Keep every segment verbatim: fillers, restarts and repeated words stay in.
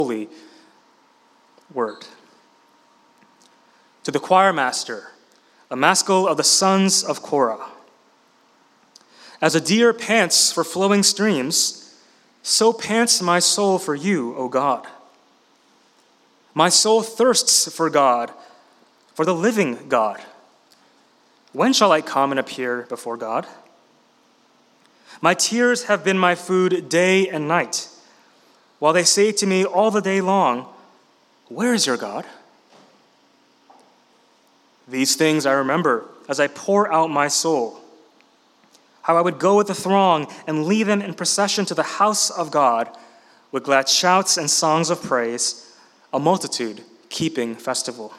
holy word. To the choir master, a maskil of the sons of Korah. As a deer pants for flowing streams, so pants my soul for you, O God. My soul thirsts for God, for the living God. When shall I come and appear before God? My tears have been my food day and night, while they say to me all the day long, where is your God? These things I remember as I pour out my soul, how I would go with the throng and lead them in procession to the house of God with glad shouts and songs of praise, a multitude keeping festival.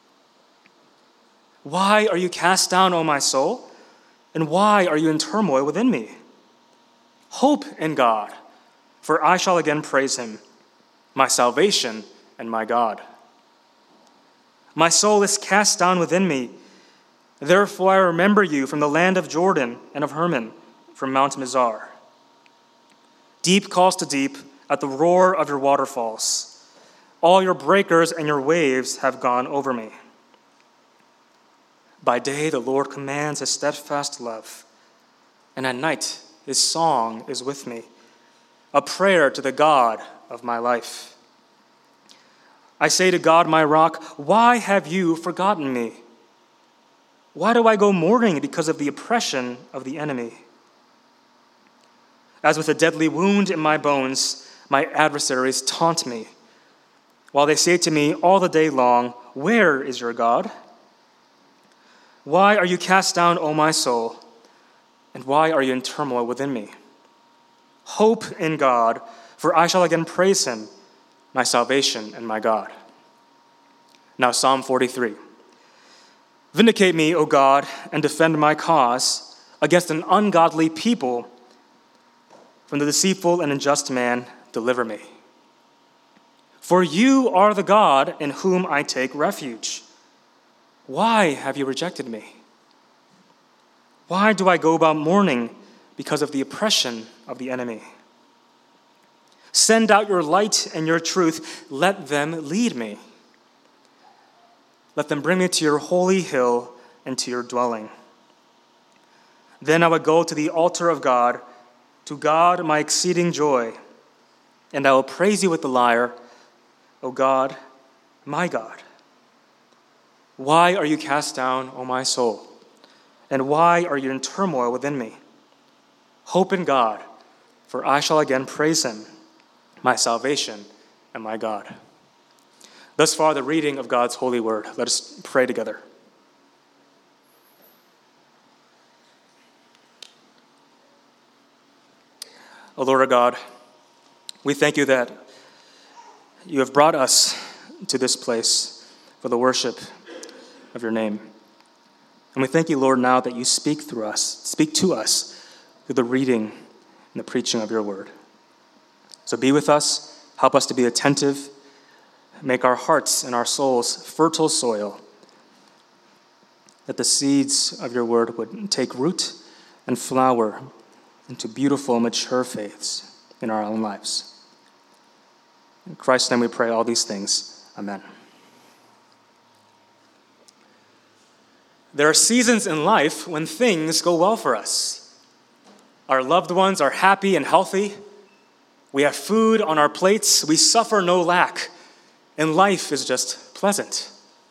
Why are you cast down, O my soul? And why are you in turmoil within me? Hope in God, for I shall again praise him, my salvation and my God. My soul is cast down within me. Therefore I remember you from the land of Jordan and of Hermon, from Mount Mizar. Deep calls to deep at the roar of your waterfalls. All your breakers and your waves have gone over me. By day the Lord commands his steadfast love, and at night his song is with me, a prayer to the God of my life. I say to God, my rock, why have you forgotten me? Why do I go mourning because of the oppression of the enemy? As with a deadly wound in my bones, my adversaries taunt me, while they say to me all the day long, where is your God? Why are you cast down, O my soul? And why are you in turmoil within me? Hope in God, for I shall again praise him, my salvation and my God. Now Psalm forty-three. Vindicate me, O God, and defend my cause against an ungodly people. From the deceitful and unjust man, deliver me. For you are the God in whom I take refuge. Why have you rejected me? Why do I go about mourning because of the oppression of the enemy? Send out your light and your truth. Let them lead me. Let them bring me to your holy hill and to your dwelling. Then I would go to the altar of God, to God my exceeding joy, and I will praise you with the lyre, O God, my God. Why are you cast down, O my soul? And why are you in turmoil within me? Hope in God, for I shall again praise him, my salvation and my God. Thus far, the reading of God's holy word. Let us pray together. O Lord our God, we thank you that you have brought us to this place for the worship of your name. And we thank you, Lord, now that you speak through us, speak to us through the reading and the preaching of your word. So be with us, help us to be attentive, make our hearts and our souls fertile soil, that the seeds of your word would take root and flower into beautiful, mature faiths in our own lives. In Christ's name we pray all these things. Amen. There are seasons in life when things go well for us. Our loved ones are happy and healthy. We have food on our plates. We suffer no lack. And life is just pleasant.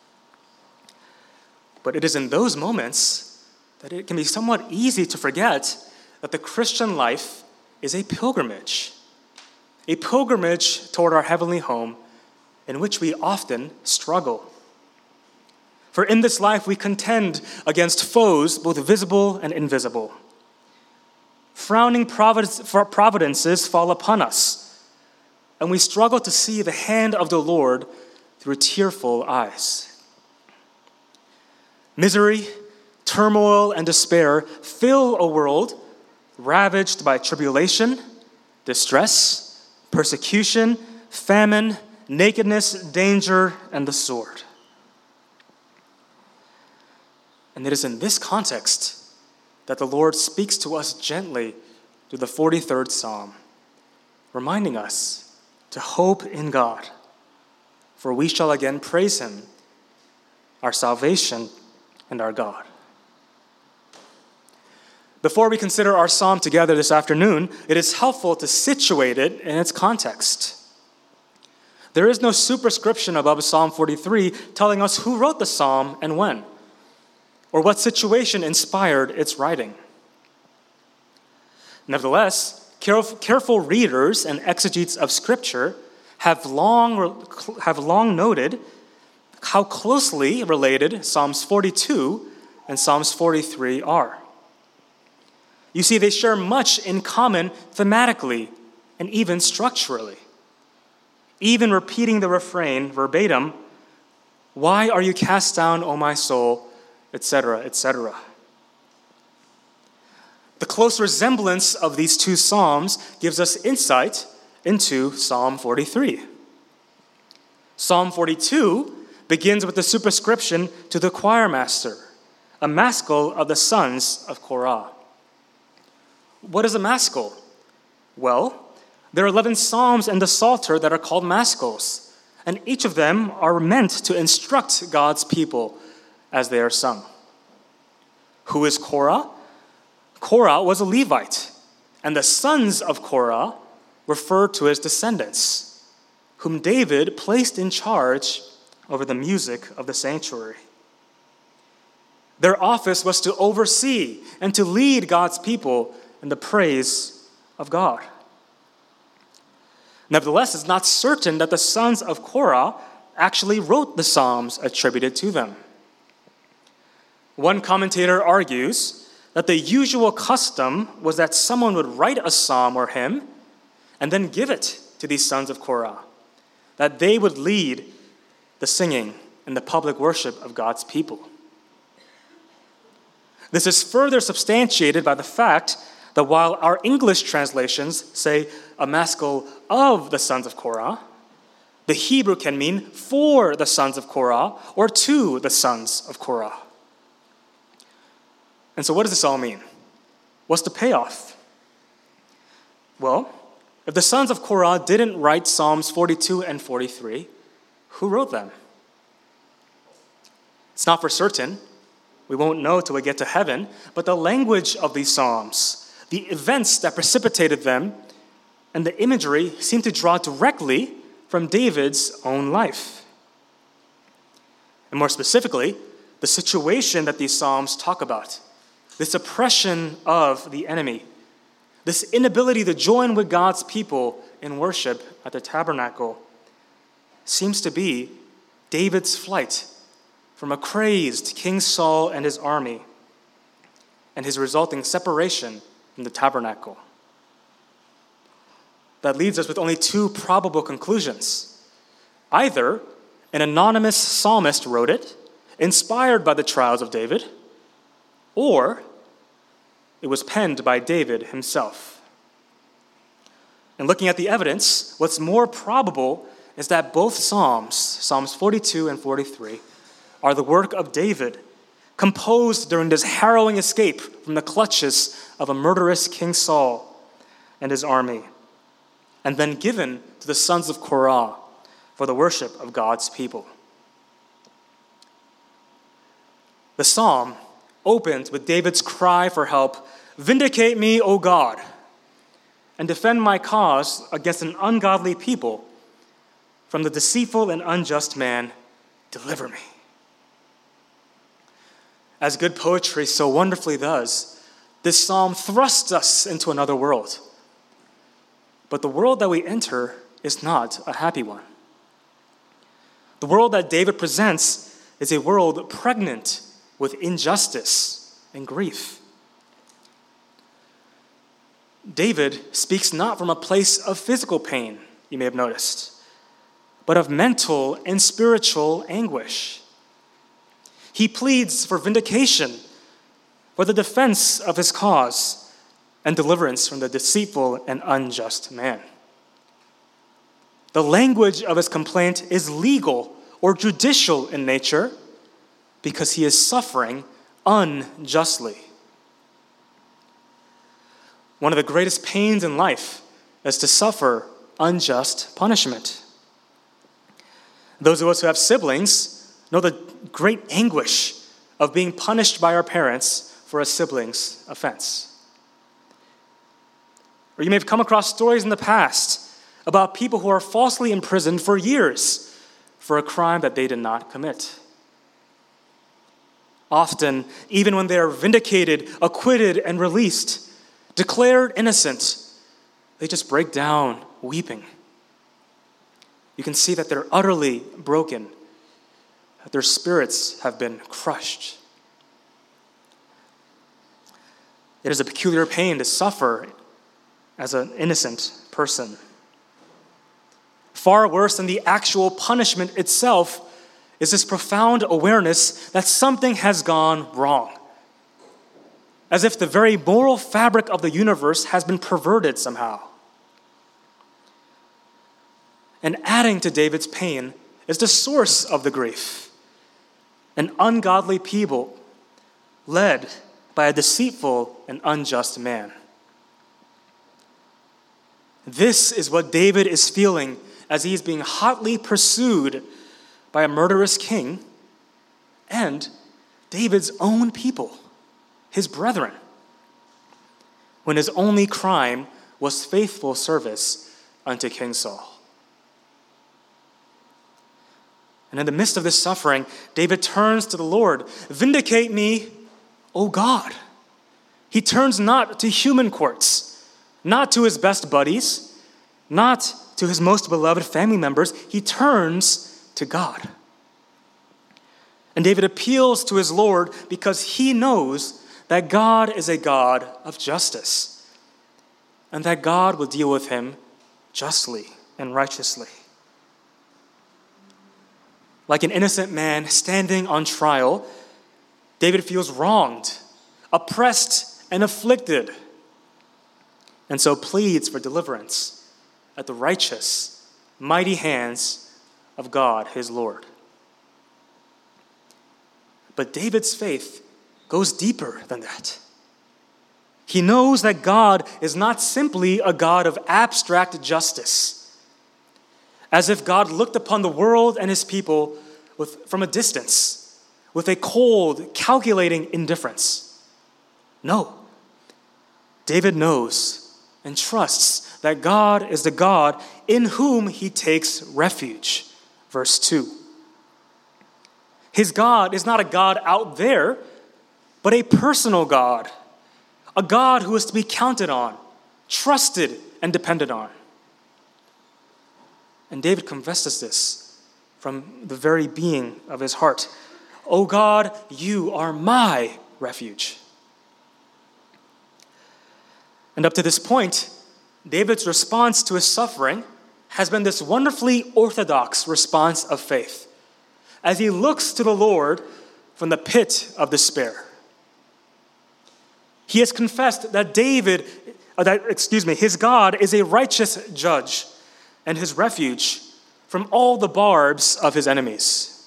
But it is in those moments that it can be somewhat easy to forget that the Christian life is a pilgrimage. A pilgrimage toward our heavenly home in which we often struggle. For in this life we contend against foes, both visible and invisible. Frowning providences fall upon us, and we struggle to see the hand of the Lord through tearful eyes. Misery, turmoil, and despair fill a world ravaged by tribulation, distress, persecution, famine, nakedness, danger, and the sword. And it is in this context that the Lord speaks to us gently through the forty-third Psalm, reminding us to hope in God, for we shall again praise him, our salvation and our God. Before we consider our psalm together this afternoon, it is helpful to situate it in its context. There is no superscription above Psalm forty-three telling us who wrote the psalm and when, or what situation inspired its writing. Nevertheless, careful readers and exegetes of Scripture have long, have long noted how closely related Psalms forty-two and Psalms forty-three are. You see, they share much in common thematically and even structurally. Even repeating the refrain verbatim, "Why are you cast down, O my soul?" et cetera, et cetera. The close resemblance of these two psalms gives us insight into Psalm forty-three. Psalm forty-two begins with the superscription to the choir master, a maskil of the sons of Korah. What is a maskil? Well, there are eleven psalms in the Psalter that are called maskils, and each of them are meant to instruct God's people as they are sung. Who is Korah? Korah was a Levite, and the sons of Korah refer to his descendants, whom David placed in charge over the music of the sanctuary. Their office was to oversee and to lead God's people in the praise of God. Nevertheless, it's not certain that the sons of Korah actually wrote the psalms attributed to them. One commentator argues that the usual custom was that someone would write a psalm or hymn and then give it to these sons of Korah, that they would lead the singing and the public worship of God's people. This is further substantiated by the fact that while our English translations say a maskil of the sons of Korah, the Hebrew can mean for the sons of Korah or to the sons of Korah. And so what does this all mean? What's the payoff? Well, if the sons of Korah didn't write Psalms forty-two and forty-three, who wrote them? It's not for certain. We won't know till we get to heaven, but the language of these psalms, the events that precipitated them, and the imagery seem to draw directly from David's own life. And more specifically, the situation that these psalms talk about, this oppression of the enemy, this inability to join with God's people in worship at the tabernacle, seems to be David's flight from a crazed King Saul and his army, and his resulting separation from the tabernacle. That leaves us with only two probable conclusions. Either an anonymous psalmist wrote it, inspired by the trials of David, or it was penned by David himself. And looking at the evidence, what's more probable is that both Psalms, Psalms forty-two and forty-three, are the work of David, composed during this harrowing escape from the clutches of a murderous King Saul and his army, and then given to the sons of Korah for the worship of God's people. The psalm opens with David's cry for help, "Vindicate me, O God, and defend my cause against an ungodly people. From the deceitful and unjust man, deliver me." As good poetry so wonderfully does, this psalm thrusts us into another world. But the world that we enter is not a happy one. The world that David presents is a world pregnant with injustice and grief. David speaks not from a place of physical pain, you may have noticed, but of mental and spiritual anguish. He pleads for vindication, for the defense of his cause, and deliverance from the deceitful and unjust man. The language of his complaint is legal or judicial in nature because he is suffering unjustly. One of the greatest pains in life is to suffer unjust punishment. Those of us who have siblings know the great anguish of being punished by our parents for a sibling's offense. Or you may have come across stories in the past about people who are falsely imprisoned for years for a crime that they did not commit. Often, even when they are vindicated, acquitted, and released, declared innocent, they just break down weeping. You can see that they're utterly broken, that their spirits have been crushed. It is a peculiar pain to suffer as an innocent person. Far worse than the actual punishment itself is this profound awareness that something has gone wrong, as if the very moral fabric of the universe has been perverted somehow. And adding to David's pain is the source of the grief, an ungodly people led by a deceitful and unjust man. This is what David is feeling as he is being hotly pursued by a murderous king and David's own people, his brethren, when his only crime was faithful service unto King Saul. And in the midst of this suffering, David turns to the Lord. Vindicate me, O God. He turns not to human courts, not to his best buddies, not to his most beloved family members. He turns to God. And David appeals to his Lord because he knows that God is a God of justice and that God will deal with him justly and righteously. Like an innocent man standing on trial, David feels wronged, oppressed, and afflicted, and so pleads for deliverance at the righteous, mighty hands of God, his Lord. But David's faith goes deeper than that. He knows that God is not simply a God of abstract justice, as if God looked upon the world and his people with, from a distance, with a cold, calculating indifference. No. David knows and trusts that God is the God in whom he takes refuge. Verse two. His God is not a God out there, but a personal God, a God who is to be counted on, trusted, and depended on. And David confesses this from the very being of his heart. O God, you are my refuge. And up to this point, David's response to his suffering has been this wonderfully orthodox response of faith, as he looks to the Lord from the pit of despair. He has confessed that David, uh, that, excuse me, his God is a righteous judge and his refuge from all the barbs of his enemies.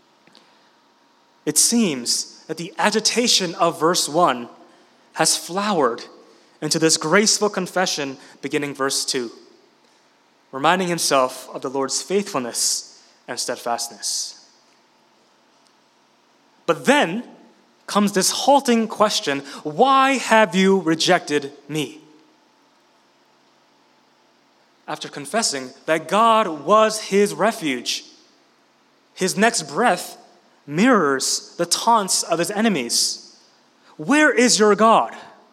It seems that the agitation of verse one has flowered into this graceful confession beginning verse two, reminding himself of the Lord's faithfulness and steadfastness. But then comes this halting question, why have you rejected me? After confessing that God was his refuge, his next breath mirrors the taunts of his enemies. Where is your God?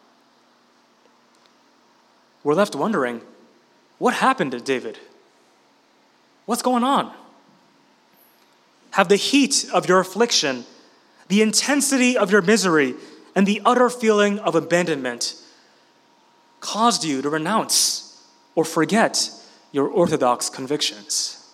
We're left wondering, what happened to David? What's going on? Have the heat of your affliction, the intensity of your misery, and the utter feeling of abandonment caused you to renounce or forget your orthodox convictions?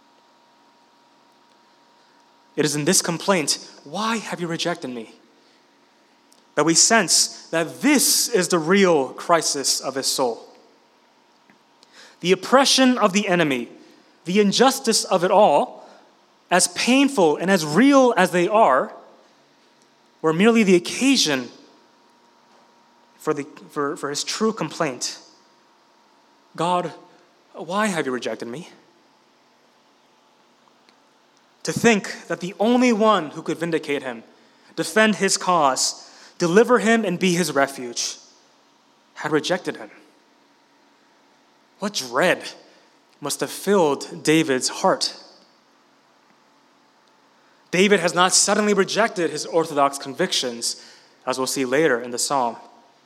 It is in this complaint, why have you rejected me, that we sense that this is the real crisis of his soul. The oppression of the enemy, the injustice of it all, as painful and as real as they are, were merely the occasion for, the, for, for his true complaint. God, why have you rejected me? To think that the only one who could vindicate him, defend his cause, deliver him and be his refuge, had rejected him. What dread must have filled David's heart? David has not suddenly rejected his orthodox convictions, as we'll see later in the psalm.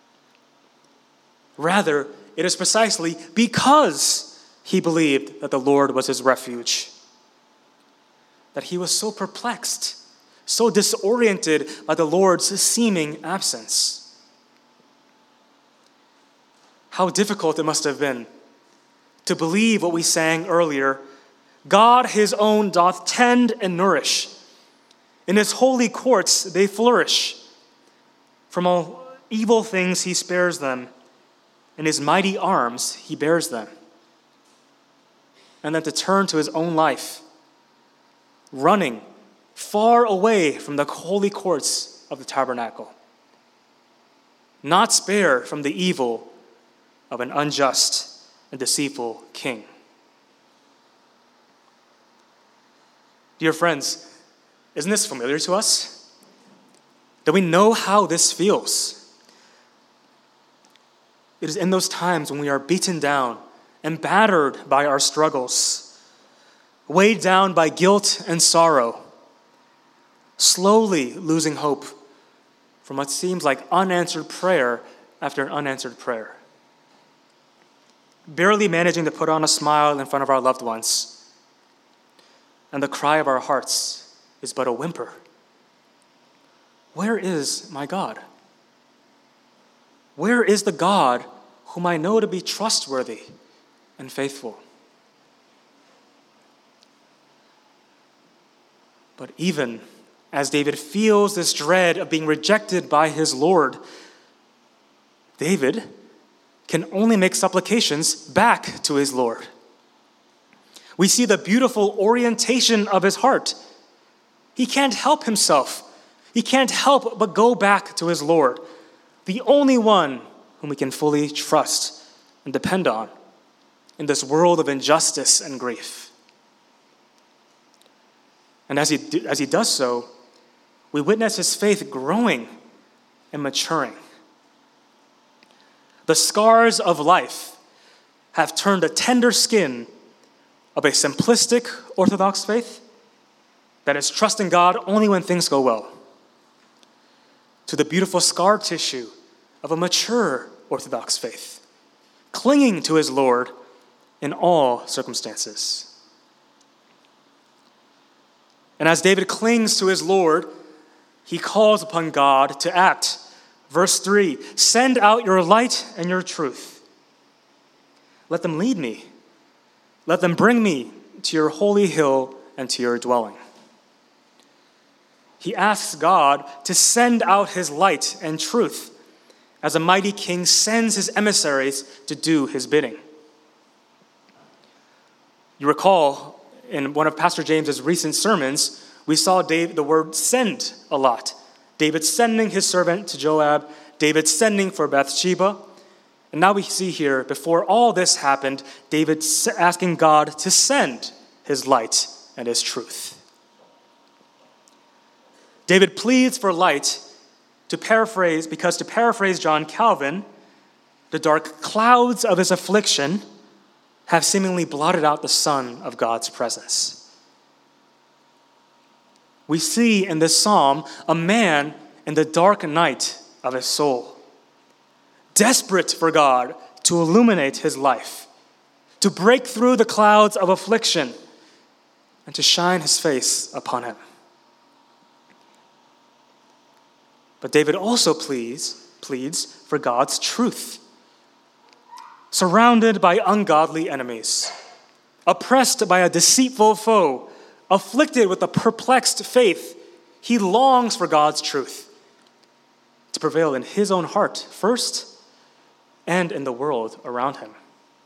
Rather, it is precisely because he believed that the Lord was his refuge that he was so perplexed, so disoriented by the Lord's seeming absence. How difficult it must have been to believe what we sang earlier. God his own doth tend and nourish. In his holy courts they flourish. From all evil things he spares them. In his mighty arms he bears them. And then to turn to his own life, running far away from the holy courts of the tabernacle, not spared from the evil of an unjust and deceitful king. Dear friends, isn't this familiar to us? Do we know how this feels? It is in those times when we are beaten down and battered by our struggles, weighed down by guilt and sorrow, slowly losing hope from what seems like unanswered prayer after an unanswered prayer, barely managing to put on a smile in front of our loved ones, and the cry of our hearts is but a whimper. Where is my God? Where is the God whom I know to be trustworthy and faithful? But even as David feels this dread of being rejected by his Lord, David can only make supplications back to his Lord. We see the beautiful orientation of his heart. He can't help himself. He can't help but go back to his Lord, the only one whom we can fully trust and depend on in this world of injustice and grief. And as he, as he does so, we witness his faith growing and maturing. The scars of life have turned the tender skin of a simplistic Orthodox faith that is trusting God only when things go well, to the beautiful scar tissue of a mature Orthodox faith, clinging to his Lord in all circumstances. And as David clings to his Lord, he calls upon God to act. Verse three, send out your light and your truth. Let them lead me. Let them bring me to your holy hill and to your dwelling. He asks God to send out his light and truth as a mighty king sends his emissaries to do his bidding. You recall in one of Pastor James's recent sermons, we saw David, the word send a lot. David sending his servant to Joab, David sending for Bathsheba. And now we see here, before all this happened, David asking God to send his light and his truth. David pleads for light, to paraphrase, because to paraphrase John Calvin, the dark clouds of his affliction have seemingly blotted out the sun of God's presence. We see in this psalm a man in the dark night of his soul, desperate for God to illuminate his life, to break through the clouds of affliction, and to shine his face upon him. But David also pleads, pleads for God's truth. Surrounded by ungodly enemies, oppressed by a deceitful foe, afflicted with a perplexed faith, he longs for God's truth to prevail in his own heart first and in the world around him.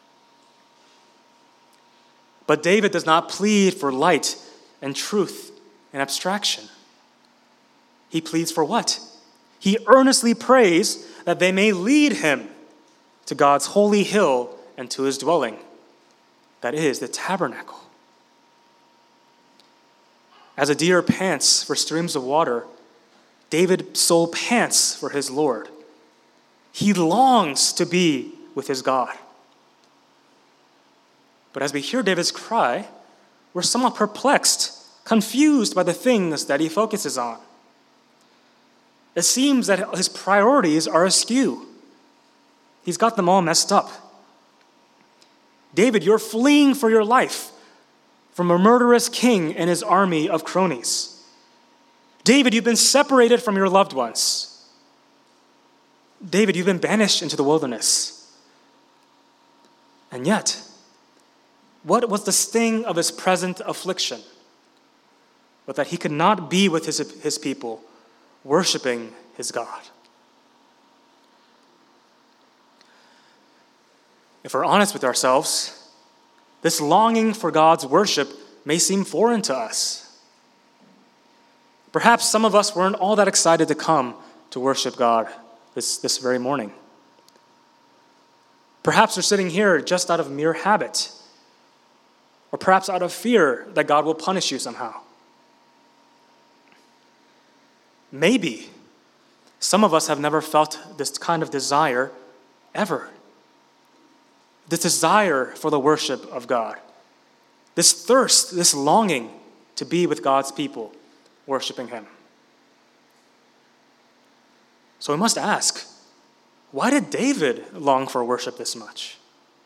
But David does not plead for light and truth and abstraction. He pleads for what? He earnestly prays that they may lead him to God's holy hill and to his dwelling. that is the tabernacle. As a deer pants for streams of water, David's soul pants for his Lord. He longs to be with his God. But as we hear David's cry, we're somewhat perplexed, confused by the things that he focuses on. It seems that his priorities are askew. He's got them all messed up. David, you're fleeing for your life from a murderous king and his army of cronies. David, you've been separated from your loved ones. David, you've been banished into the wilderness. And yet, what was the sting of his present affliction? But that he could not be with his, his people, worshiping his God. If we're honest with ourselves, this longing for God's worship may seem foreign to us. Perhaps some of us weren't all that excited to come to worship God this, this very morning. Perhaps we're sitting here just out of mere habit, or perhaps out of fear that God will punish you somehow. Maybe some of us have never felt this kind of desire ever. This desire for the worship of God. This thirst, this longing to be with God's people, worshiping him. So we must ask, why did David long for worship this much?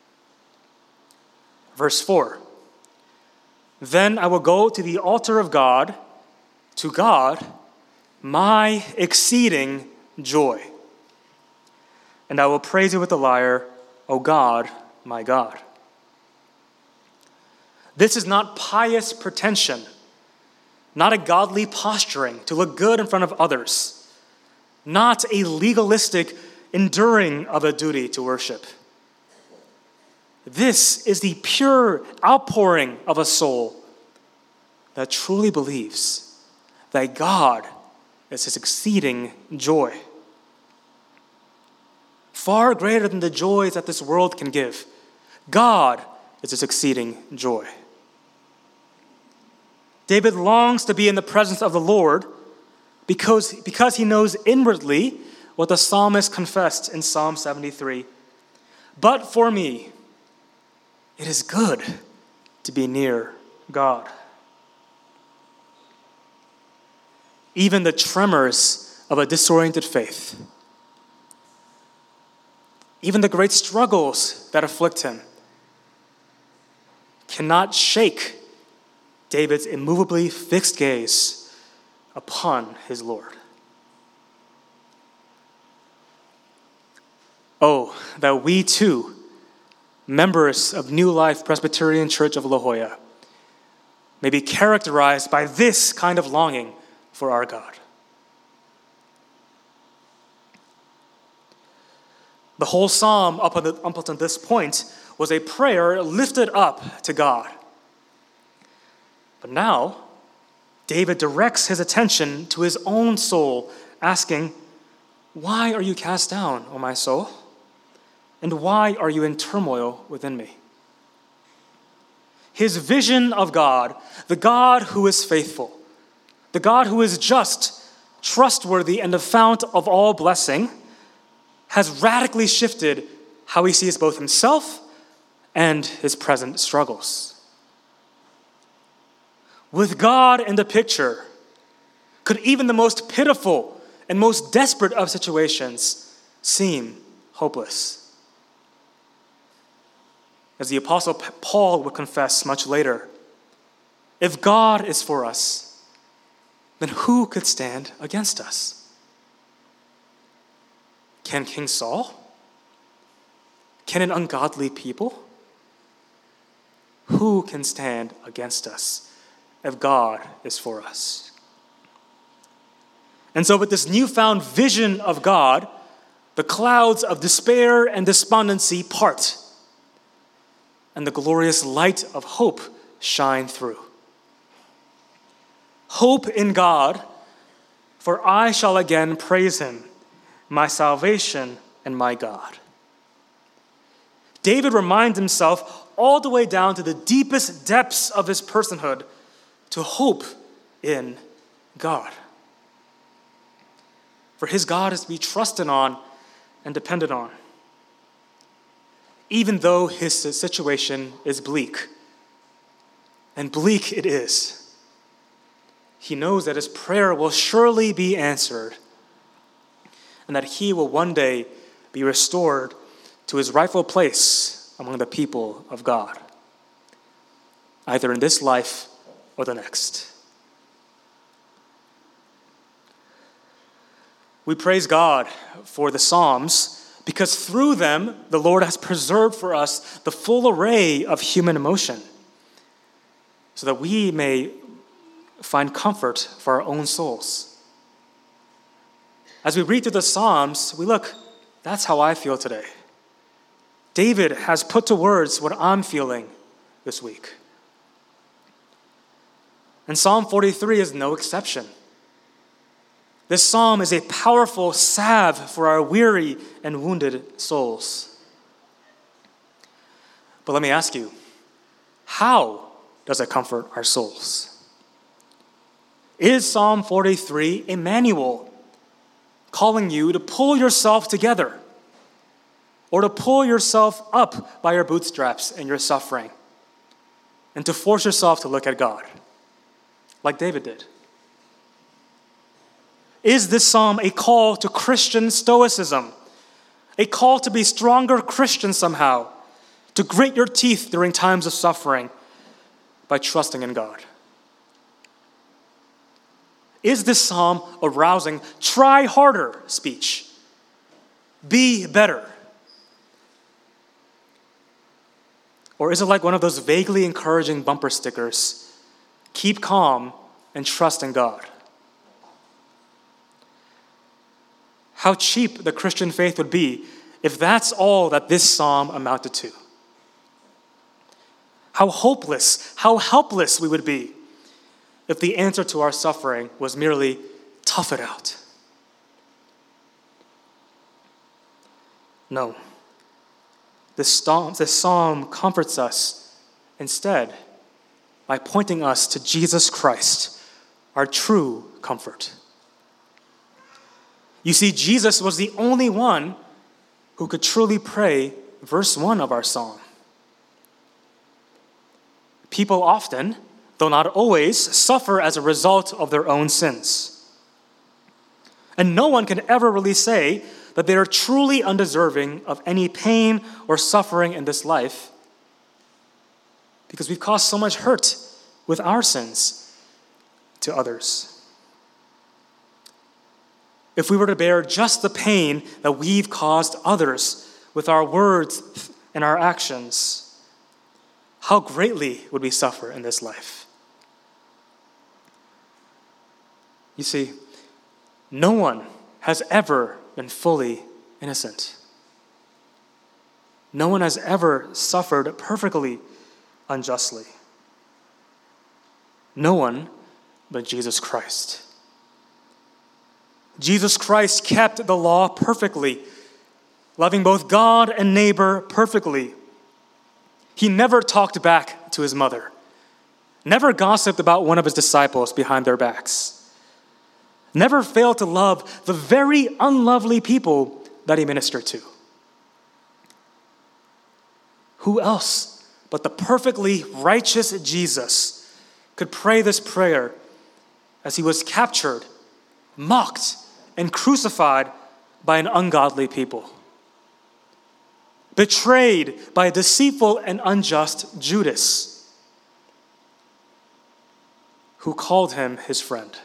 Verse four. Then I will go to the altar of God, to God, my exceeding joy. And I will praise you with the lyre, O God, my God. This is not pious pretension, not a godly posturing to look good in front of others, not a legalistic enduring of a duty to worship. This is the pure outpouring of a soul that truly believes that God is his exceeding joy. Far greater than the joys that this world can give. God is his exceeding joy. David longs to be in the presence of the Lord because, because he knows inwardly what the psalmist confessed in Psalm seventy-three. But for me, it is good to be near God. Even the tremors of a disoriented faith, even the great struggles that afflict him, cannot shake David's immovably fixed gaze upon his Lord. Oh, that we too, members of New Life Presbyterian Church of La Jolla, may be characterized by this kind of longing for our God. The whole psalm up until this point was a prayer lifted up to God. But now, David directs his attention to his own soul, asking, "Why are you cast down, O my soul? And why are you in turmoil within me?" His vision of God, the God who is faithful, the God who is just, trustworthy, and the fount of all blessing, has radically shifted how he sees both himself and his present struggles. With God in the picture, could even the most pitiful and most desperate of situations seem hopeless? As the Apostle Paul would confess much later, if God is for us, then who could stand against us? Can King Saul? Can an ungodly people? Who can stand against us if God is for us? And so with this newfound vision of God, the clouds of despair and despondency part, and the glorious light of hope shine through. Hope in God, for I shall again praise him, my salvation and my God. David reminds himself all the way down to the deepest depths of his personhood to hope in God. For his God is to be trusted on and depended on, even though his situation is bleak. And bleak it is. He knows that his prayer will surely be answered, and that he will one day be restored to his rightful place among the people of God, either in this life or the next. We praise God for the Psalms because through them, the Lord has preserved for us the full array of human emotion so that we may find comfort for our own souls. As we read through the Psalms, we look, that's how I feel today. David has put to words what I'm feeling this week. And Psalm forty-three is no exception. This psalm is a powerful salve for our weary and wounded souls. But let me ask you, how does it comfort our souls? Is Psalm forty-three a manual calling you to pull yourself together or to pull yourself up by your bootstraps in your suffering and to force yourself to look at God like David did? Is this psalm a call to Christian stoicism, a call to be stronger Christians somehow, to grit your teeth during times of suffering by trusting in God? Is this psalm a rousing, try harder speech? Be better. Or is it like one of those vaguely encouraging bumper stickers? Keep calm and trust in God. How cheap the Christian faith would be if that's all that this psalm amounted to. How hopeless, how helpless we would be if the answer to our suffering was merely tough it out. No. This psalm, this psalm comforts us instead by pointing us to Jesus Christ, our true comfort. You see, Jesus was the only one who could truly pray verse one of our psalm. People often, though not always, suffer as a result of their own sins. And no one can ever really say that they are truly undeserving of any pain or suffering in this life because we've caused so much hurt with our sins to others. If we were to bear just the pain that we've caused others with our words and our actions, how greatly would we suffer in this life? You see, no one has ever been fully innocent. No one has ever suffered perfectly unjustly. No one but Jesus Christ. Jesus Christ kept the law perfectly, loving both God and neighbor perfectly. He never talked back to his mother, never gossiped about one of his disciples behind their backs, never failed to love the very unlovely people that he ministered to. Who else but the perfectly righteous Jesus could pray this prayer as he was captured, mocked, and crucified by an ungodly people, betrayed by a deceitful and unjust Judas, who called him his friend?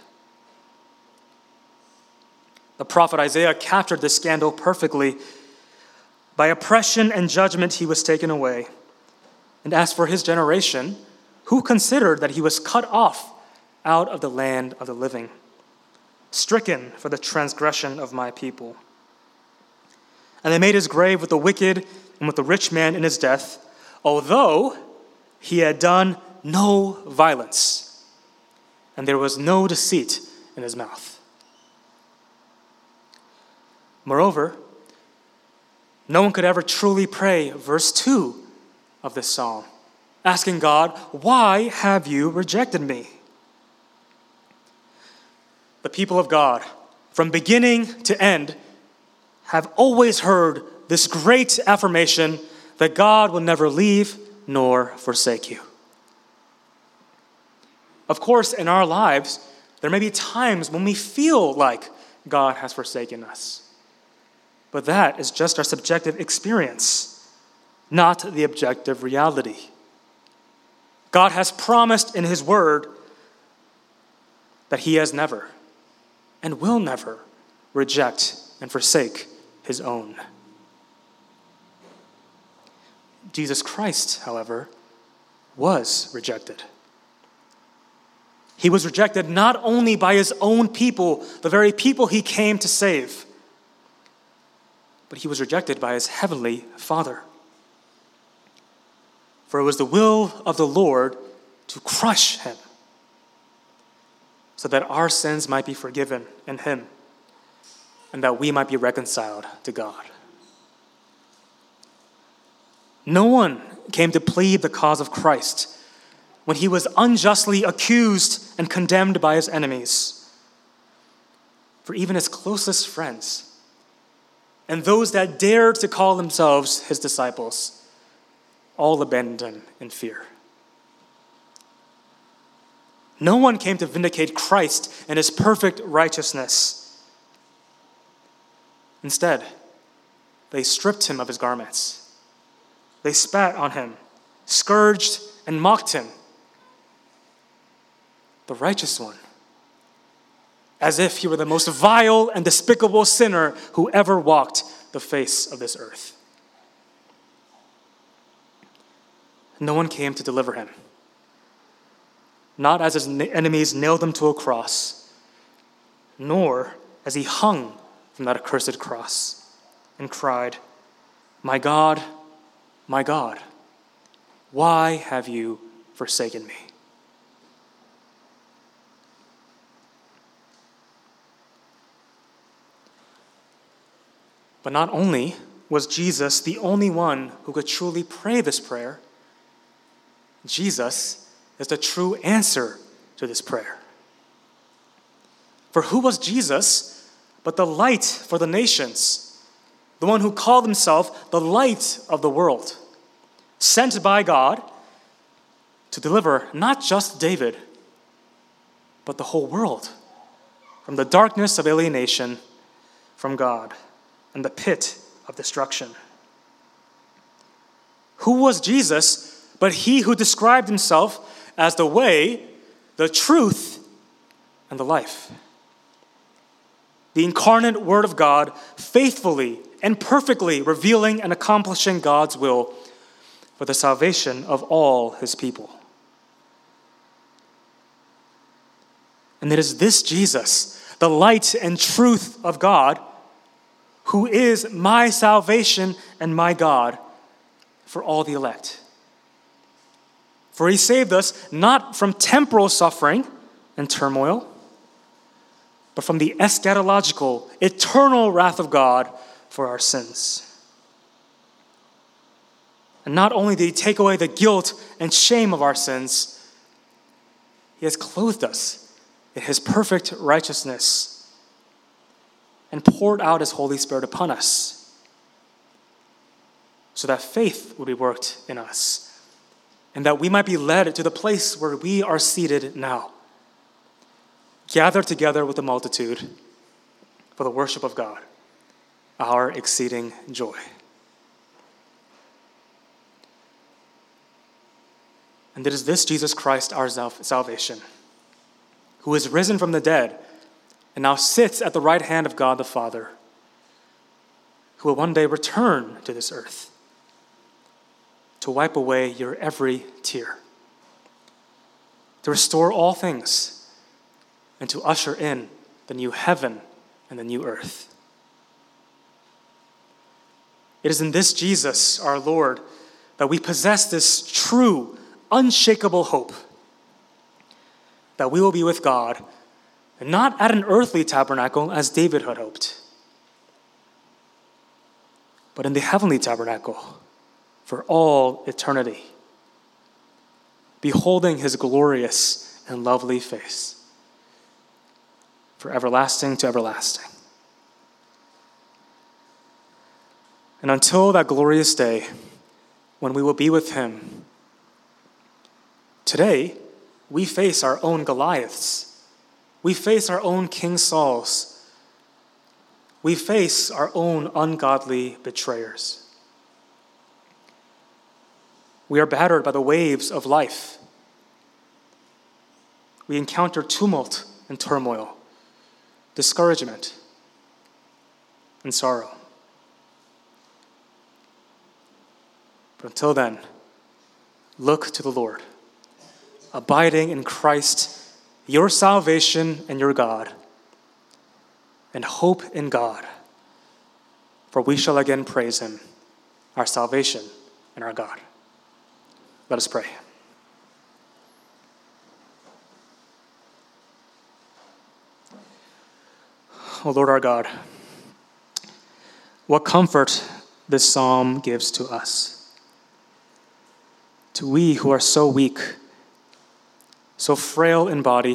The prophet Isaiah captured this scandal perfectly. By oppression and judgment he was taken away. And as for his generation, who considered that he was cut off out of the land of the living, stricken for the transgression of my people. And they made his grave with the wicked and with the rich man in his death, although he had done no violence, and there was no deceit in his mouth. Moreover, No one could ever truly pray verse two of this psalm, asking God, why have you rejected me? The people of God, from beginning to end, have always heard this great affirmation that God will never leave nor forsake you. Of course, in our lives, there may be times when we feel like God has forsaken us. But that is just our subjective experience, not the objective reality. God has promised in his word that he has never and will never reject and forsake his own. Jesus Christ, however, was rejected. He was rejected not only by his own people, the very people he came to save, but he was rejected by his heavenly Father. For it was the will of the Lord to crush him, so that our sins might be forgiven in him, and that we might be reconciled to God. No one came to plead the cause of Christ when he was unjustly accused and condemned by his enemies. For even his closest friends and those that dared to call themselves his disciples all abandoned him in fear. No one came to vindicate Christ and his perfect righteousness. Instead, they stripped him of his garments. They spat on him, scourged, and mocked him, the righteous one, as if he were the most vile and despicable sinner who ever walked the face of this earth. No one came to deliver him, not as his enemies nailed him to a cross, nor as he hung from that accursed cross and cried, "My God, my God, why have you forsaken me?" But not only was Jesus the only one who could truly pray this prayer, Jesus is the true answer to this prayer. For who was Jesus but the light for the nations, the one who called himself the light of the world, sent by God to deliver not just David, but the whole world from the darkness of alienation from God and the pit of destruction. Who was Jesus but he who described himself as the way, the truth, and the life? The incarnate Word of God, faithfully and perfectly revealing and accomplishing God's will for the salvation of all his people. And it is this Jesus, the light and truth of God, who is my salvation and my God for all the elect. For he saved us not from temporal suffering and turmoil, but from the eschatological, eternal wrath of God for our sins. And not only did he take away the guilt and shame of our sins, he has clothed us in his perfect righteousness and poured out his Holy Spirit upon us, so that faith would be worked in us, and that we might be led to the place where we are seated now, gathered together with the multitude for the worship of God, our exceeding joy. And it is this Jesus Christ, our salvation, who is risen from the dead and now sits at the right hand of God the Father, who will one day return to this earth to wipe away your every tear, to restore all things, and to usher in the new heaven and the new earth. It is in this Jesus, our Lord, that we possess this true, unshakable hope that we will be with God, and not at an earthly tabernacle as David had hoped, but in the heavenly tabernacle for all eternity, beholding his glorious and lovely face, for everlasting to everlasting. And until that glorious day when we will be with him, today we face our own Goliaths. We face our own King Sauls. We face our own ungodly betrayers. We are battered by the waves of life. We encounter tumult and turmoil, discouragement and sorrow. But until then, look to the Lord, abiding in Christ, your salvation and your God, and hope in God, for we shall again praise him, our salvation and our God. Let us pray. O Lord our God, what comfort this psalm gives to us, to we who are so weak, so frail in body,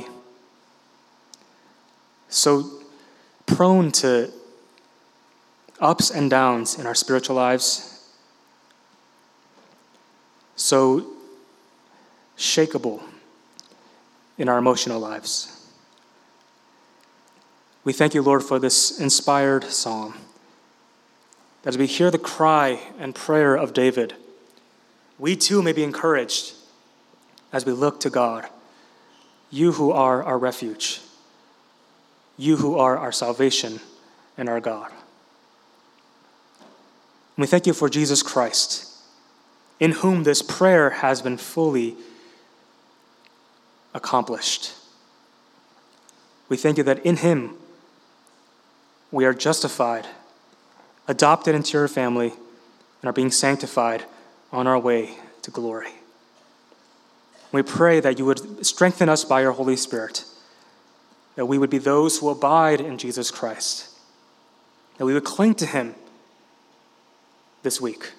so prone to ups and downs in our spiritual lives, so shakeable in our emotional lives. We thank you, Lord, for this inspired psalm, that as we hear the cry and prayer of David, we too may be encouraged as we look to God, you who are our refuge, you who are our salvation and our God. And we thank you for Jesus Christ, in whom this prayer has been fully accomplished. We thank you that in him we are justified, adopted into your family, and are being sanctified on our way to glory. We pray that you would strengthen us by your Holy Spirit, that we would be those who abide in Jesus Christ, that we would cling to him this week,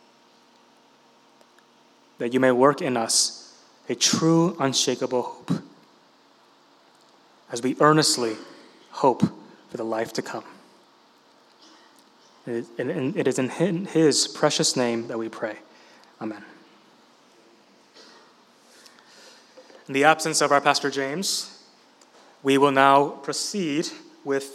that you may work in us a true, unshakable hope, as we earnestly hope for the life to come. And it is in his precious name that we pray. Amen. In the absence of our Pastor James, we will now proceed with